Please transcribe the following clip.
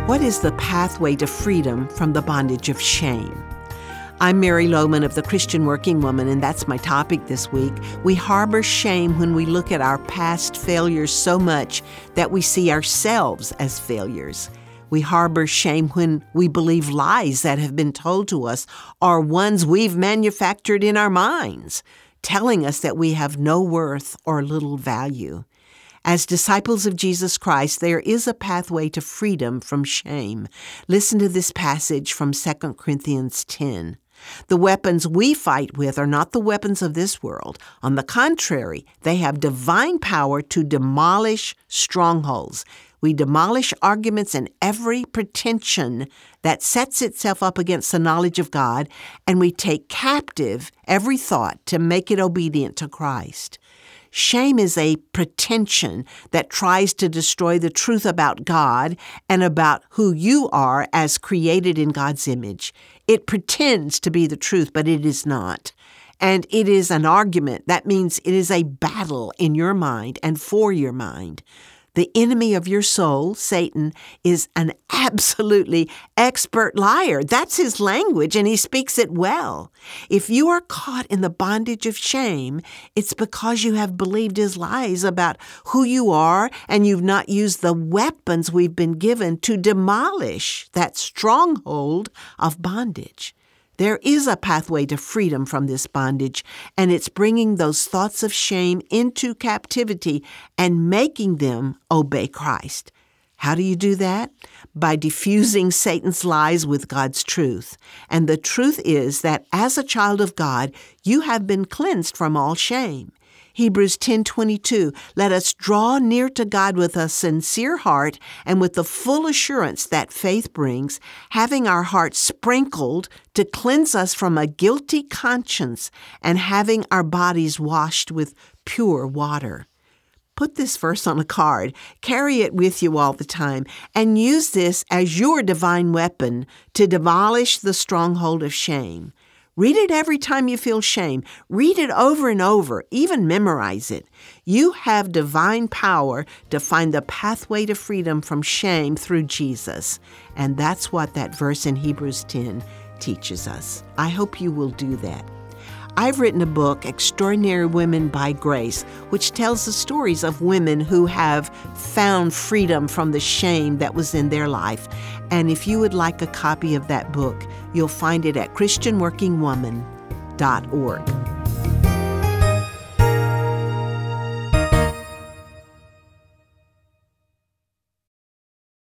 What is the pathway to freedom from the bondage of shame? I'm Mary Lohman of the Christian Working Woman, and that's my topic this week. We harbor shame when we look at our past failures so much that we see ourselves as failures. We harbor shame when we believe lies that have been told to us are ones we've manufactured in our minds, telling us that we have no worth or little value. As disciples of Jesus Christ, there is a pathway to freedom from shame. Listen to this passage from 2 Corinthians 10. The weapons we fight with are not the weapons of this world. On the contrary, they have divine power to demolish strongholds. We demolish arguments and every pretension that sets itself up against the knowledge of God, and we take captive every thought to make it obedient to Christ. Shame is a pretension that tries to destroy the truth about God and about who you are as created in God's image. It pretends to be the truth, but it is not. And it is an argument. That means it is a battle in your mind and for your mind. The enemy of your soul, Satan, is an absolutely expert liar. That's his language, and he speaks it well. If you are caught in the bondage of shame, it's because you have believed his lies about who you are, and you've not used the weapons we've been given to demolish that stronghold of bondage. There is a pathway to freedom from this bondage, and it's bringing those thoughts of shame into captivity and making them obey Christ. How do you do that? By diffusing Satan's lies with God's truth. And the truth is that as a child of God, you have been cleansed from all shame. Hebrews 10:22, let us draw near to God with a sincere heart and with the full assurance that faith brings, having our hearts sprinkled to cleanse us from a guilty conscience and having our bodies washed with pure water. Put this verse on a card, carry it with you all the time, and use this as your divine weapon to demolish the stronghold of shame. Read it every time you feel shame. Read it over and over, even memorize it. You have divine power to find the pathway to freedom from shame through Jesus. And that's what that verse in Hebrews 10 teaches us. I hope you will do that. I've written a book, Extraordinary Women by Grace, which tells the stories of women who have found freedom from the shame that was in their life. And if you would like a copy of that book, you'll find it at christianworkingwoman.org.